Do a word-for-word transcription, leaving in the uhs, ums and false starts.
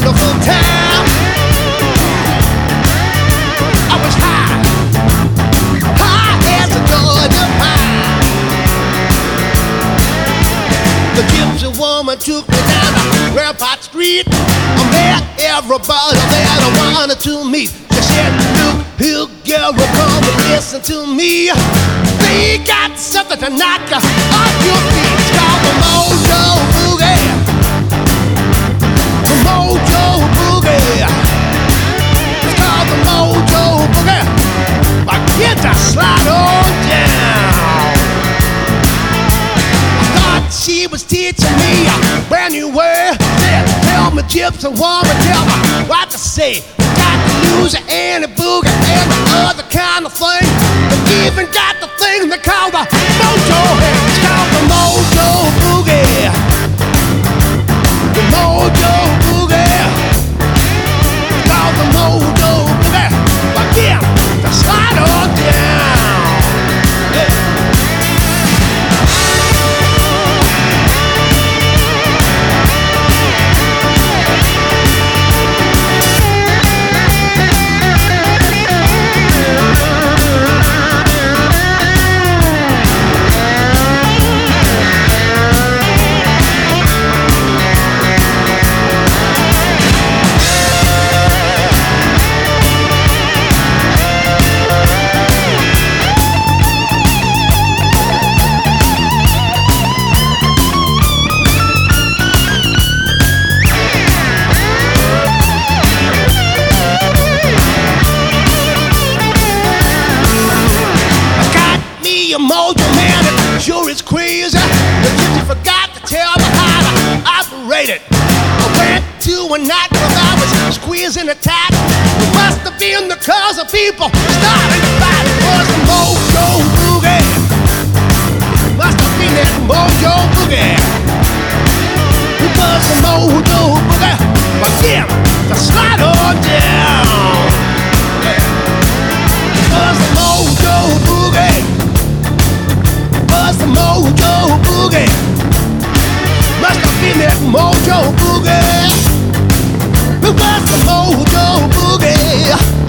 wonderful time. I was high, high as a Georgia pine. The gypsy woman took me down to Rampart Street. I met everybody there I wanted to meet. She said, look, hillbilly, come and listen to me. They got something to knock you off your feet. It's called the Mojo Boogie. The Mojo Boogie. It's called the Mojo Boogie. I get to slide on down. I thought she was teaching me a brand new word. Said, tell me, gypsy woman, tell me what to say. Got the loser and the boogie and the other kind of thing. They even got the thing they call the Mojo. It's called the Mojo Boogie. The Mojo Boogie. It's called the Mojo Boogie. Again, the slide on down. Yeah. A mojo man, it sure is crazy. The gypsy forgot to tell me how to operate it. I went to a nightclub, I was squeezing the tight. It must have been the cause of people starting to fight. It was the Mojo Boogie. Must have been that Mojo Boogie. It was the Mojo Boogie. Again, the slide on down. It was the Mojo Boogie. Was the Mojo Boogie. Must have been that Mojo Boogie. It was the Mojo Boogie.